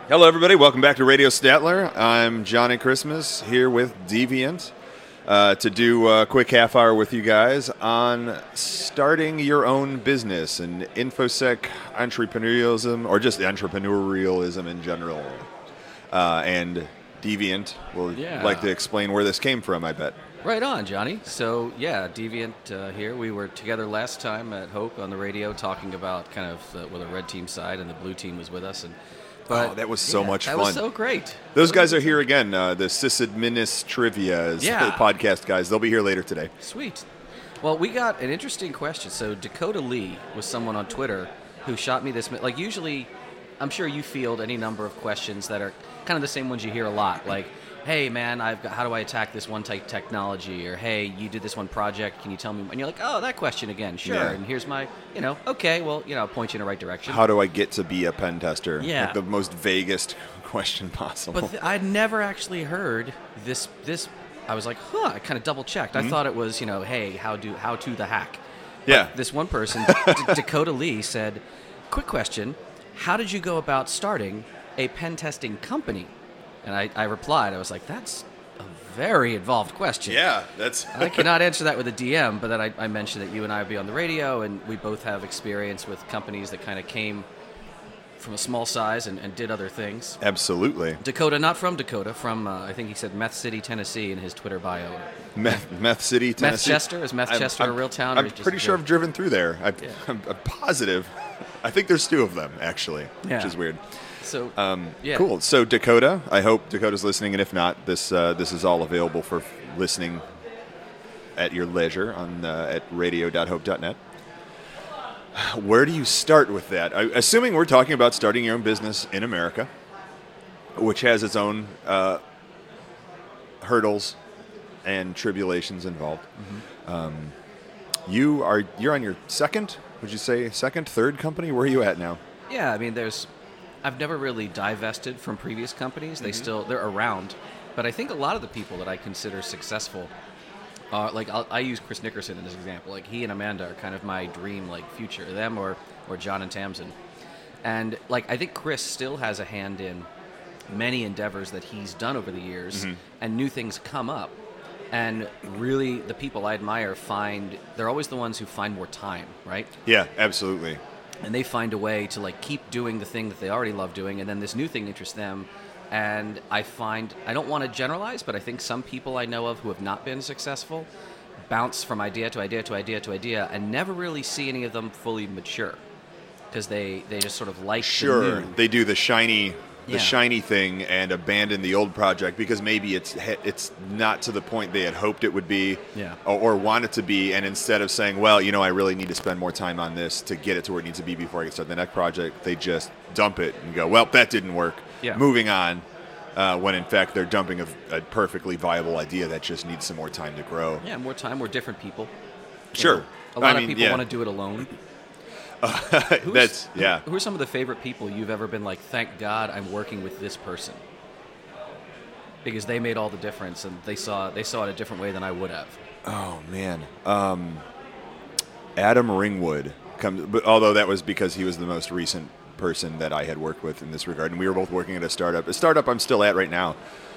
Hello, everybody. Welcome back to Radio Statler. I'm Johnny Christmas here with Deviant to do a quick half hour with you guys on starting your own business and InfoSec entrepreneurialism, or just entrepreneurialism in general. And Deviant will like to explain where this came from, I bet. Right on, Johnny. So, Deviant here. We were together last time at Hope on the radio talking about kind of with the red team side, and the blue team was with us. But that was so much fun. That was so great. Those guys are here again. The Sysadminis Trivia the podcast guys. They'll be here later today. Sweet. Well, we got an interesting question. So Dakota Lee was someone on Twitter who shot me this. Like usually, I'm sure you field any number of questions that are kind of the same ones you hear a lot. Like, hey, man, how do I attack this one type technology? Or, hey, you did this one project. Can you tell me? And you're like, oh, that question again. Sure. Yeah. And here's my, okay, well, I'll point you in the right direction. How do I get to be a pen tester? Yeah. Like the most vaguest question possible. But I'd never actually heard this. I was like, I kind of double checked. I thought it was, hey, how to the hack. But yeah. This one person, Dakota Lee, said, quick question, how did you go about starting a pen testing company? And I replied, I was like, that's a very involved question. Yeah, that's... I cannot answer that with a DM, but then I mentioned that you and I would be on the radio, and we both have experience with companies that kind of came from a small size and did other things. Absolutely. Dakota, not from Dakota, from, I think he said Meth City, Tennessee in his Twitter bio. Meth City, Tennessee? Methchester? Is Methchester a real town? I'm pretty sure I've driven through there. I'm positive. I think there's two of them, actually, which is weird. So, Cool. So Dakota, I hope Dakota's listening, and if not, this is all available for listening at your leisure on at radio.hope.net. Where do you start with that? Assuming we're talking about starting your own business in America, which has its own hurdles and tribulations involved. Mm-hmm. You're on your second? Would you say second, third company? Where are you at now? Yeah, I mean, I've never really divested from previous companies. They're around, but I think a lot of the people that I consider successful are like I use Chris Nickerson as an example. Like he and Amanda are kind of my dream future. Them or John and Tamsin, and I think Chris still has a hand in many endeavors that he's done over the years, and new things come up. And really, the people I admire they're always the ones who find more time, right? Yeah, absolutely. And they find a way to keep doing the thing that they already love doing, and then this new thing interests them. And I don't want to generalize, but I think some people I know of who have not been successful bounce from idea to idea to idea to idea and never really see any of them fully mature because they just sort of like the new. They do the shiny thing and abandon the old project because maybe it's not to the point they had hoped it would be or want it to be, and instead of saying, well, I really need to spend more time on this to get it to where it needs to be before I can start the next project, they just dump it and go, well, that didn't work. Moving on, when in fact they're dumping a perfectly viable idea that just needs some more time to grow. Yeah, more time, we're different people. Sure. A lot of people want to do it alone. Who are some of the favorite people you've ever been like, thank God I'm working with this person? Because they made all the difference and they saw it a different way than I would have. Oh, man. Adam Ringwood comes, but although that was because he was the most recent person that I had worked with in this regard, and we were both working at a startup I'm still at right now.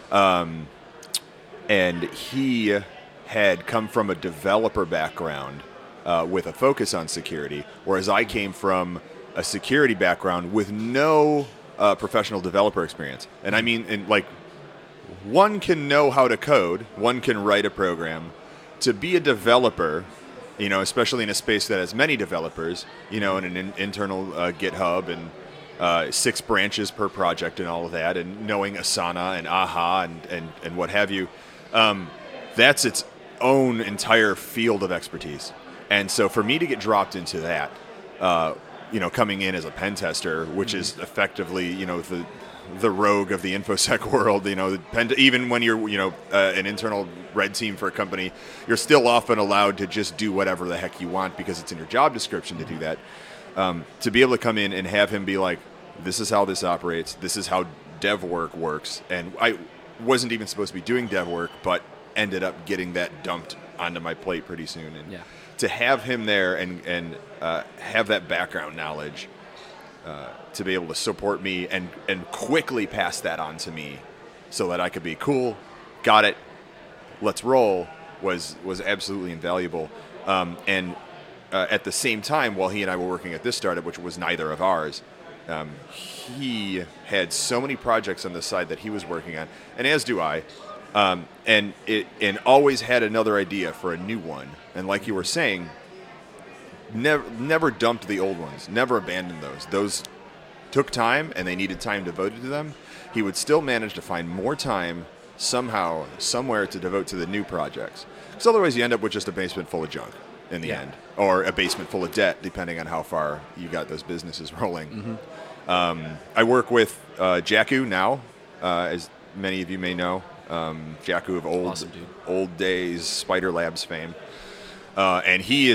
And he had come from a developer background with a focus on security, whereas I came from a security background with no professional developer experience. And I mean, one can know how to code, one can write a program. To be a developer, especially in a space that has many developers, in an internal GitHub and 6 branches per project and all of that, and knowing Asana and AHA and what have you, that's its own entire field of expertise. And so for me to get dropped into that, coming in as a pen tester, which is effectively, the rogue of the InfoSec world, even when you're, an internal red team for a company, you're still often allowed to just do whatever the heck you want because it's in your job description to do that. To be able to come in and have him be like, this is how this operates, this is how dev work works. And I wasn't even supposed to be doing dev work, but ended up getting that dumped onto my plate pretty soon. And to have him there and have that background knowledge to be able to support me and quickly pass that on to me so that I could be cool, got it, let's roll, was absolutely invaluable. And at the same time, while he and I were working at this startup, which was neither of ours, he had so many projects on the side that he was working on, and as do I, and always had another idea for a new one. And like you were saying, never dumped the old ones, never abandoned those. Those took time, and they needed time devoted to them. He would still manage to find more time somehow, somewhere to devote to the new projects. Because otherwise you end up with just a basement full of junk in the end, or a basement full of debt, depending on how far you got those businesses rolling. I work with Jacku now, as many of you may know. Jacku of old days Spider Labs fame, and he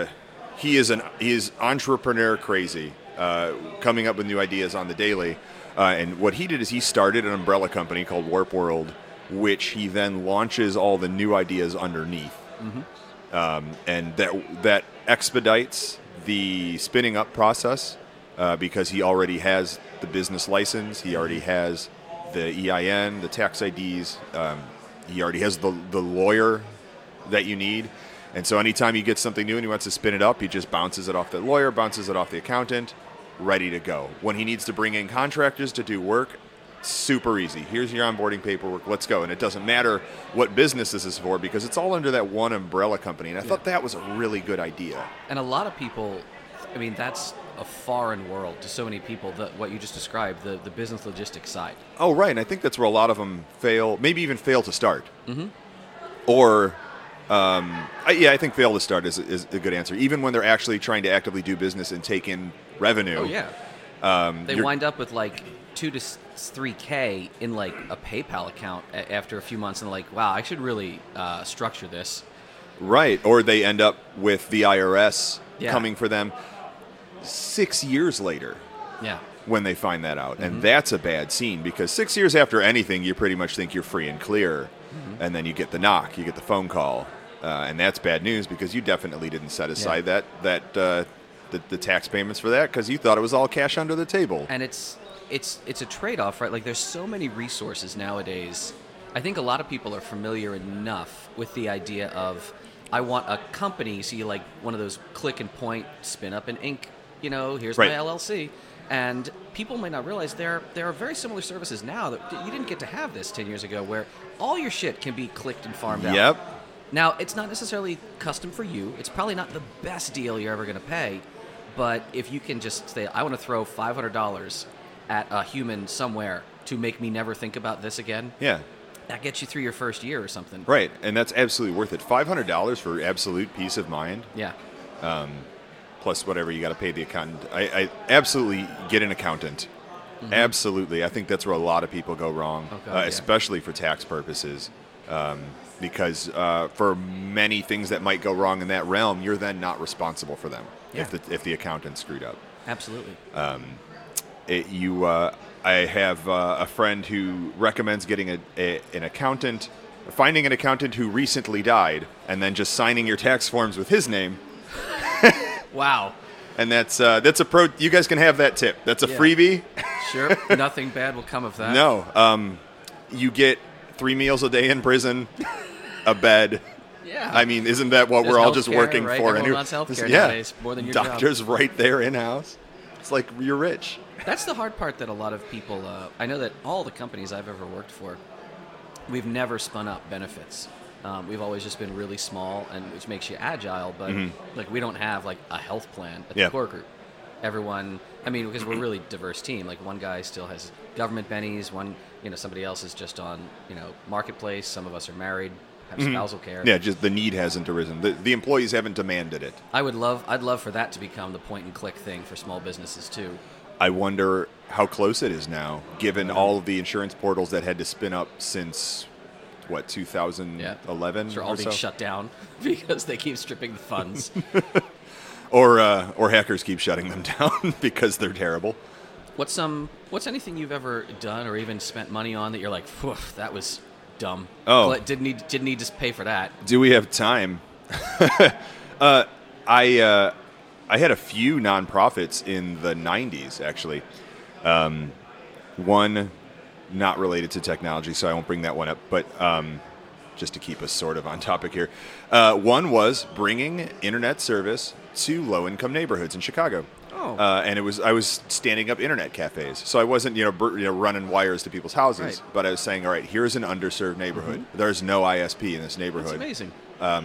is entrepreneur crazy, coming up with new ideas on the daily. And what he did is he started an umbrella company called Warp World, which he then launches all the new ideas underneath. And that expedites the spinning up process, because he already has the business license, he already has the EIN, the tax IDs, he already has the lawyer that you need. And so anytime he gets something new and he wants to spin it up, he just bounces it off the lawyer, bounces it off the accountant, ready to go. When he needs to bring in contractors to do work, super easy. Here's your onboarding paperwork, let's go. And it doesn't matter what business this is for, because it's all under that one umbrella company. And I thought that was a really good idea. And a lot of people, I mean, that's a foreign world to so many people, what you just described, the business logistics side. Oh, right. And I think that's where a lot of them fail, maybe even fail to start. Or, I think fail to start is a good answer. Even when they're actually trying to actively do business and take in revenue. Oh, yeah. They wind up with like 2 to 3K in like a PayPal account after a few months, and like, wow, I should really structure this. Right. Or they end up with the IRS coming for them 6 years later. Yeah. When they find that out. And that's a bad scene, because 6 years after anything, you pretty much think you're free and clear. And then you get the knock, you get the phone call. And that's bad news, because you definitely didn't set aside the tax payments for that, because you thought it was all cash under the table. And it's a trade-off, right? Like, there's so many resources nowadays. I think a lot of people are familiar enough with the idea of, I want a company, so you like one of those click and point, spin up an ink, here's my LLC. And people might not realize there are very similar services now that you didn't get to have this 10 years ago, where all your shit can be clicked and farmed out. Yep. Now, it's not necessarily custom for you. It's probably not the best deal you're ever going to pay. But if you can just say, I want to throw $500 at a human somewhere to make me never think about this again. Yeah. That gets you through your first year or something. Right. And that's absolutely worth it. $500 for absolute peace of mind. Yeah. Plus whatever you got to pay the accountant. I absolutely get an accountant. Absolutely. I think that's where a lot of people go wrong, especially for tax purposes. Because for many things that might go wrong in that realm, you're then not responsible for them if the accountant screwed up. Absolutely. I have a friend who recommends getting an accountant, finding an accountant who recently died, and then just signing your tax forms with his name. Wow. And that's a pro. You guys can have that tip. That's a freebie. Sure. Nothing bad will come of that. No. You get 3 meals a day in prison, a bed. Yeah. I mean, isn't that what we're all just working right? for? Everyone wants healthcare nowadays, more than your Doctors job. right there in-house. It's like you're rich. That's the hard part that a lot of people, I know that all the companies I've ever worked for, we've never spun up benefits. We've always just been really small, and which makes you agile, but like we don't have like a health plan at the core group. Everyone, I mean, because we're a really diverse team. Like one guy still has government bennies, somebody else is just on, marketplace. Some of us are married, have spousal care. Yeah, just the need hasn't arisen. The employees haven't demanded it. I'd love for that to become the point and click thing for small businesses too. I wonder how close it is now, given all of the insurance portals that had to spin up since 2011? They're all being shut down because they keep stripping the funds. or hackers keep shutting them down because they're terrible. What's anything you've ever done or even spent money on that you're like, that was dumb? Oh, didn't need to pay for that. Do we have time? I I had a few nonprofits in the 90s, actually. One not related to technology, so I won't bring that one up, but just to keep us sort of on topic here. One was bringing internet service to low-income neighborhoods in Chicago. Oh. And I was standing up internet cafes, so I wasn't running wires to people's houses, Right. but I was saying, all right, here's an underserved neighborhood. Mm-hmm. There's no ISP in this neighborhood. That's amazing.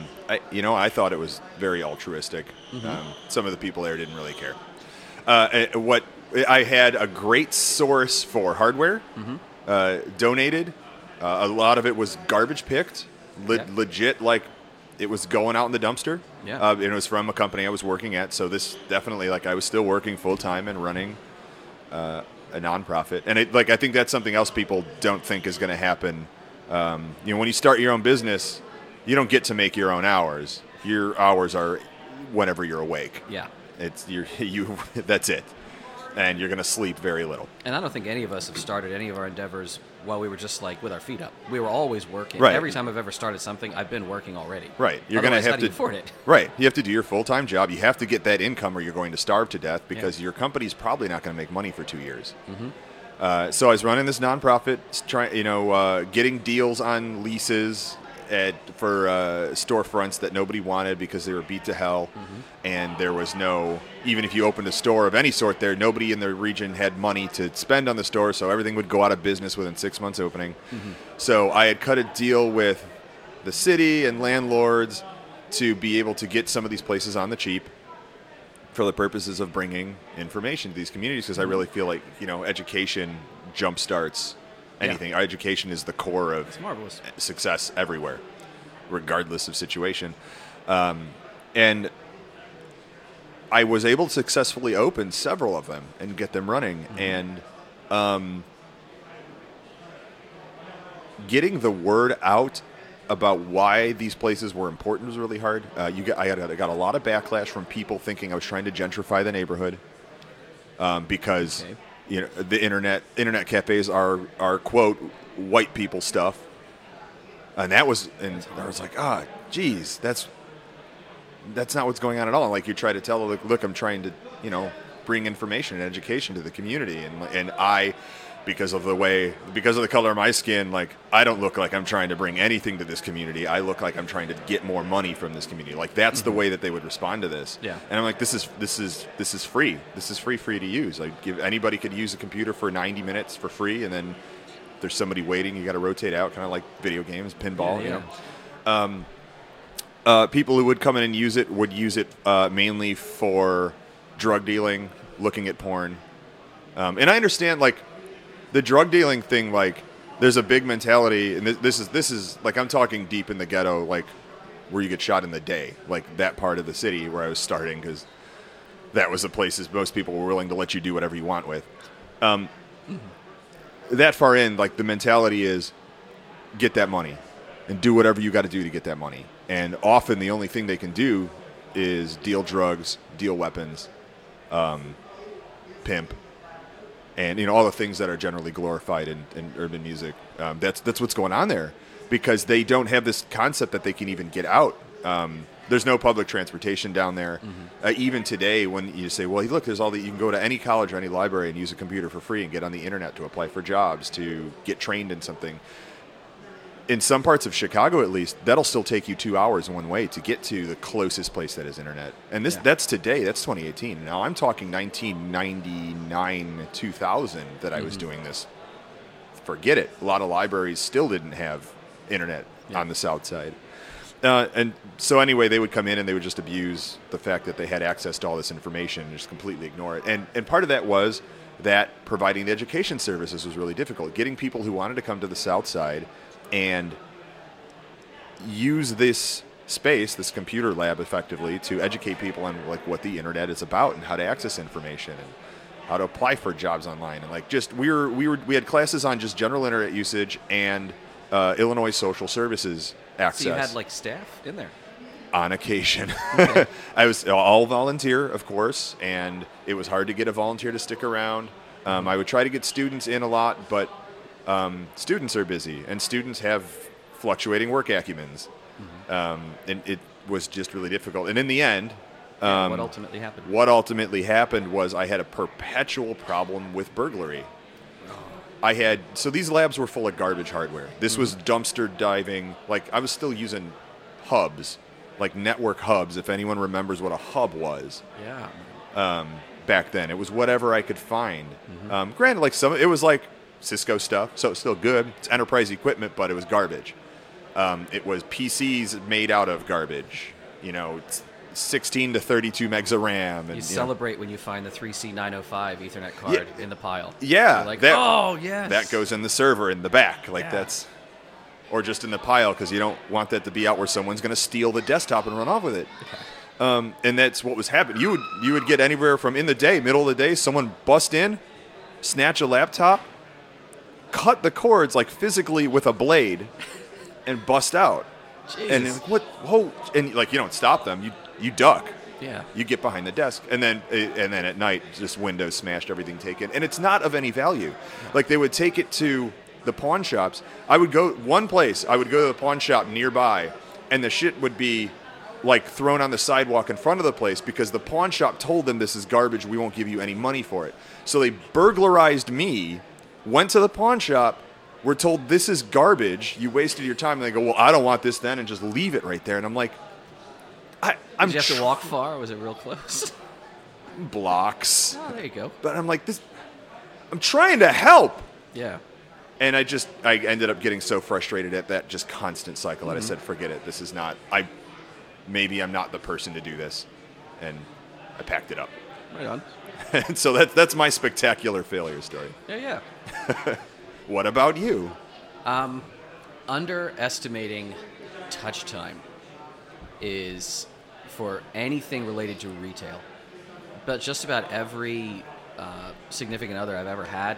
I thought it was very altruistic. Mm-hmm. Some of the people there didn't really care. What I had a great source for hardware donated. A lot of it was garbage picked, Yeah. legit, like it was going out in the dumpster. Yeah. And it was from a company I was working at, so this definitely, like, I was still working full time and running a nonprofit. And I think that's something else people don't think is going to happen. When you start your own business, you don't get to make your own hours. Your hours are whenever you're awake. Yeah. It's you. That's it, and you're going to sleep very little. And I don't think any of us have started any of our endeavors while we were just like with our feet up. We were always working. Right. Every time I've ever started something, I've been working already. Right. You're going to Otherwise, have how do to you afford it. Right. You have to do your full-time job. You have to get that income, or you're going to starve to death because your company's probably not going to make money for 2 years. Mm-hmm. So I was running this nonprofit, getting deals on leases for storefronts that nobody wanted because they were beat to hell, and there was even if you opened a store of any sort there, nobody in the region had money to spend on the store, so everything would go out of business within 6 months opening. So I had cut a deal with the city and landlords to be able to get some of these places on the cheap for the purposes of bringing information to these communities, because I really feel like education jumpstarts anything. Our education is the core of It's marvelous. success everywhere, regardless of situation. And I was able to successfully open several of them and get them running. And getting the word out about why these places were important was really hard. I got a lot of backlash from people thinking I was trying to gentrify the neighborhood because the internet cafes are quote white people stuff, and I was like, geez, that's not what's going on at all. Like, you try to tell, look, I'm trying to bring information and education to the community, and I, because of the color of my skin, like, I don't look like I'm trying to bring anything to this community. I look like I'm trying to get more money from this community. Like, that's the way that they would respond to this. Yeah. And I'm like, this is free. This is free to use. Like, anybody could use a computer for 90 minutes for free, and then there's somebody waiting. You got to rotate out, kind of like video games, pinball. People who would come in and use it would use it mainly for drug dealing, looking at porn, and I understand, like, the drug dealing thing, like, there's a big mentality, and this is like, I'm talking deep in the ghetto, like, where you get shot in the day, like that part of the city where I was starting, because that was the places most people were willing to let you do whatever you want with. That far in, like, the mentality is get that money and do whatever you got to do to get that money. And often the only thing they can do is deal drugs, deal weapons, pimp, and all the things that are generally glorified in urban music. That's what's going on there, because they don't have this concept that they can even get out. There's no public transportation down there. Even today, when you say, well, look, there's you can go to any college or any library and use a computer for free and get on the internet to apply for jobs, to get trained in something. In some parts of Chicago, at least, that'll still take you 2 hours one way to get to the closest place that is internet. And that's today. That's 2018. Now, I'm talking 1999, 2000 that I was doing this. Forget it. A lot of libraries still didn't have internet on the south side. And so anyway, they would come in and they would just abuse the fact that they had access to all this information and just completely ignore it. And part of that was that providing the education services was really difficult. Getting people who wanted to come to the south side and use this space, this computer lab, effectively, to educate people on, like, what the internet is about and how to access information and how to apply for jobs online. And, like, just we had classes on just general internet usage and Illinois social services access. So you had, like, staff in there? On occasion. Okay. I was all volunteer, of course, and it was hard to get a volunteer to stick around. I would try to get students in a lot, but students are busy, and students have fluctuating work acumens. And it was just really difficult. And in the end, What ultimately happened? What ultimately happened was I had a perpetual problem with burglary. So these labs were full of garbage hardware. This was dumpster diving. Like, I was still using hubs, like network hubs, if anyone remembers what a hub was. Yeah. Back then. It was whatever I could find. Granted, like it was like Cisco stuff, so it's still good. It's enterprise equipment, but it was garbage. It was PCs made out of garbage. You know, 16 to 32 megs of RAM. And, You celebrate when you find the 3C905 Ethernet card in the pile. Yeah. You're like, oh, yes. That goes in the server in the back. Like, Yeah. or just in the pile, because you don't want that to be out where someone's going to steal the desktop and run off with it. And that's what was happening. You would get anywhere from in the day, middle of the day, someone bust in, snatch a laptop, cut the cords like physically with a blade, and bust out. Jesus. And like, what? Whoa! And like, you don't stop them. You duck. Yeah. You get behind the desk, and then at night, just windows smashed, everything taken, and it's not of any value. Like, they would take it to the pawn shops. I would go to the pawn shop nearby, and the shit would be like thrown on the sidewalk in front of the place because the pawn shop told them, this is garbage, we won't give you any money for it. So they burglarized me, went to the pawn shop, were told, this is garbage, you wasted your time, and they go, well, I don't want this then, and just leave it right there. And I'm like, Did you have to walk far, or was it real close? blocks. Oh, there you go. But I'm like, I'm trying to help. Yeah. And I ended up getting so frustrated at that just constant cycle that I said, forget it. This is not, maybe I'm not the person to do this. And I packed it up. Right on. And so that's my spectacular failure story. Yeah. What about you? Underestimating touch time is for anything related to retail. But just about every significant other I've ever had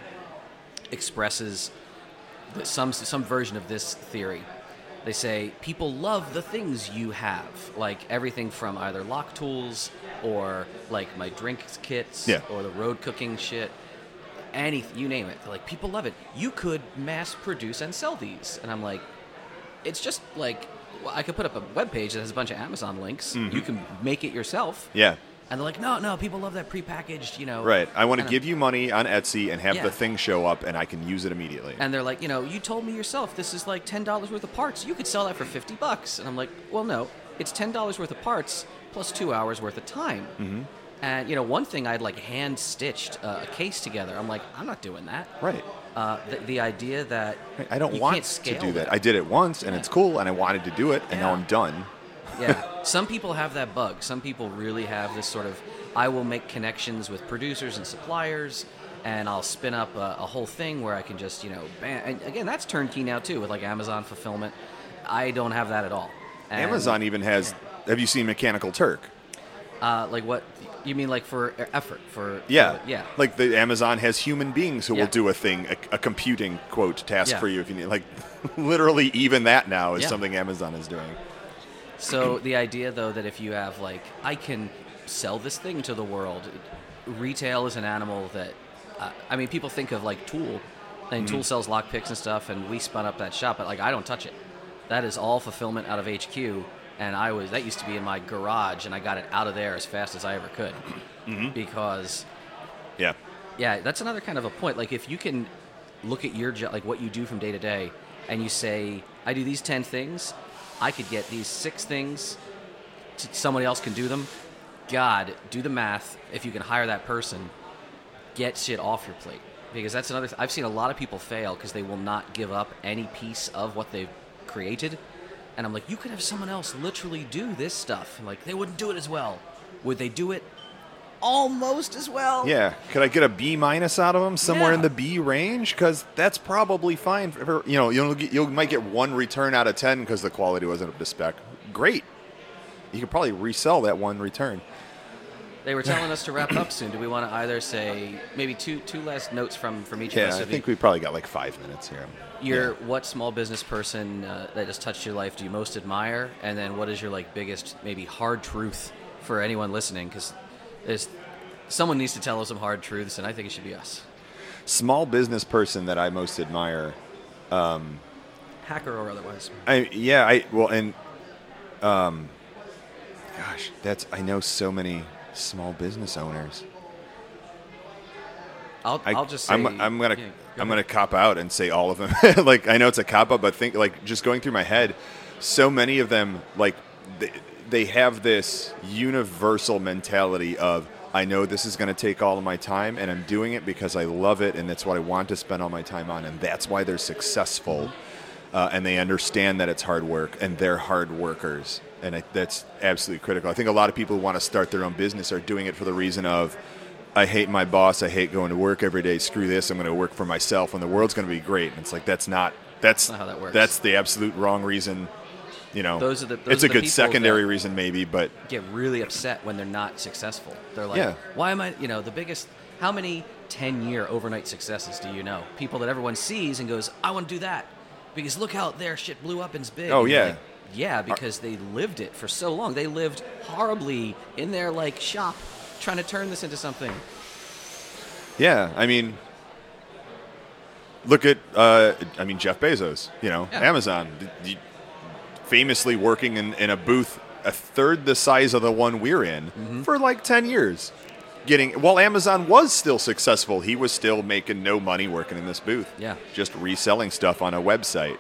expresses some version of this theory. They say people love the things you have, like everything from either lock tools or like my drinks kits or the road cooking shit. Anything, you name it. Like, people love it. You could mass produce and sell these. And I'm like, it's just like, well, I could put up a webpage that has a bunch of Amazon links. You can make it yourself. Yeah. And they're like, no, people love that prepackaged, Right. I want to give you money on Etsy and have Yeah. the thing show up, and I can use it immediately. And they're like, you told me yourself this is like $10 worth of parts. You could sell that for $50. And I'm like, well, no, it's $10 worth of parts plus 2 hours worth of time. Mm-hmm. And, one thing I'd like hand-stitched a case together. I'm like, I'm not doing that. Right. The idea that I don't you want can't to scale do that. I did it once, and it's cool, and I wanted to do it, and now I'm done. Yeah. Some people have that bug. Some people really have this sort of, I will make connections with producers and suppliers, and I'll spin up a whole thing where I can just, bam. And again, that's turnkey now, too, with like Amazon fulfillment. I don't have that at all. And Amazon even has, have you seen Mechanical Turk? like what? You mean like for effort? Yeah. Yeah. Like the Amazon has human beings who Yeah. will do a thing, a computing, quote, task Yeah. for you if you need. Like, literally even that now is Yeah. something Amazon is doing. So the idea, though, that if you have, like, I can sell this thing to the world, retail is an animal that, people think of, like, Tool, and Tool sells lockpicks and stuff, and we spun up that shop, but, like, I don't touch it. That is all fulfillment out of HQ, and that used to be in my garage, and I got it out of there as fast as I ever could. Because, Yeah. yeah, that's another kind of a point. Like, if you can look at your job, like, what you do from day to day, and you say, I do these 10 things, I could get these 6 things, somebody else can do them. God, do the math. If you can hire that person, get shit off your plate. Because that's another I've seen a lot of people fail because they will not give up any piece of what they've created. And I'm like, you could have someone else literally do this stuff. And like, they wouldn't do it as well. Would they do it almost as well? Yeah. Could I get a B- out of them somewhere Yeah. in the B range? Because that's probably fine. You might get 1 return out of 10 because the quality wasn't up to spec. Great. You could probably resell that 1 return. They were telling us to wrap up soon. Do we want to either say maybe two last notes from each of Yeah, us? I think we probably got like 5 minutes here. What small business person that has touched your life do you most admire? And then what is your like biggest maybe hard truth for anyone listening? Because someone needs to tell us some hard truths, and I think it should be us. Small business person that I most admire. Hacker or otherwise. God, Gosh, I know so many small business owners. I'll just say I'm gonna cop out and say all of them. Like, I know it's a cop out, but think, like, just going through my head, so many of them, like, they have this universal mentality of, I know this is going to take all of my time, and I'm doing it because I love it, and that's what I want to spend all my time on, and that's why they're successful, and they understand that it's hard work, and they're hard workers, and that's absolutely critical. I think a lot of people who want to start their own business are doing it for the reason of, I hate my boss, I hate going to work every day, screw this, I'm going to work for myself, and the world's going to be great. And it's like, that's not how that works. That's the absolute wrong reason. You know, it's a good secondary reason maybe, but get really upset when they're not successful. They're like, why am I, how many 10-year overnight successes do you know? People that everyone sees and goes, I want to do that because look how their shit blew up and it's big. Oh, yeah. Like, yeah, because they lived it for so long. They lived horribly in their, like, shop trying to turn this into something. Yeah, I mean, look at, Jeff Bezos, Amazon. Famously working in a booth a third the size of the one we're in for like 10 years. While Amazon was still successful, he was still making no money working in this booth. Yeah. Just reselling stuff on a website.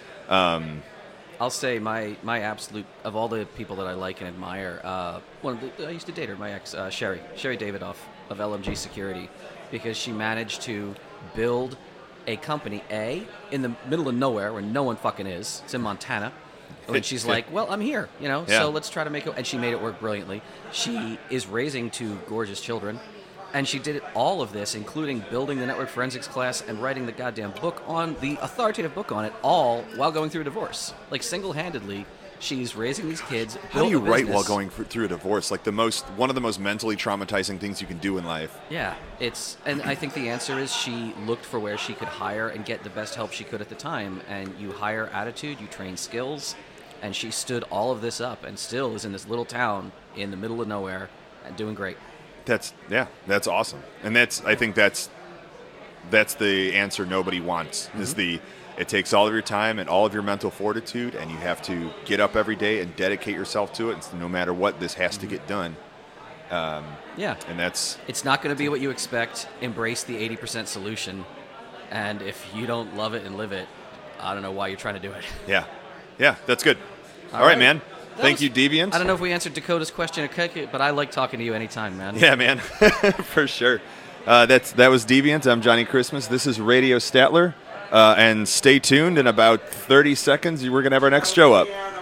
I'll say my absolute, of all the people that I like and admire, I used to date her, my ex, Sherry Davidoff of LMG Security, because she managed to build a company, in the middle of nowhere where no one fucking is. It's in Montana. And she's like, well, I'm here, so let's try to make it. And she made it work brilliantly. She is raising 2 gorgeous children. And she did all of this, including building the network forensics class and writing the goddamn book the authoritative book on it, all while going through a divorce. Like, single-handedly, she's raising these kids. How do you write while going through a divorce? Like, one of the most mentally traumatizing things you can do in life. Yeah, and I think the answer is she looked for where she could hire and get the best help she could at the time. And you hire attitude, you train skills, and she stood all of this up and still is in this little town in the middle of nowhere and doing great. That's awesome. And I think that's the answer nobody wants. It takes all of your time and all of your mental fortitude, and you have to get up every day and dedicate yourself to it. And no matter what, this has to get done. And it's not going to be what you expect. Embrace the 80% solution. And if you don't love it and live it, I don't know why you're trying to do it. Yeah, that's good. All right, man. Thank you, Deviant. I don't know if we answered Dakota's question, but I like talking to you anytime, man. Yeah, man. For sure. That was Deviant. I'm Johnny Christmas. This is Radio Statler. And stay tuned. In about 30 seconds, we're going to have our next show up.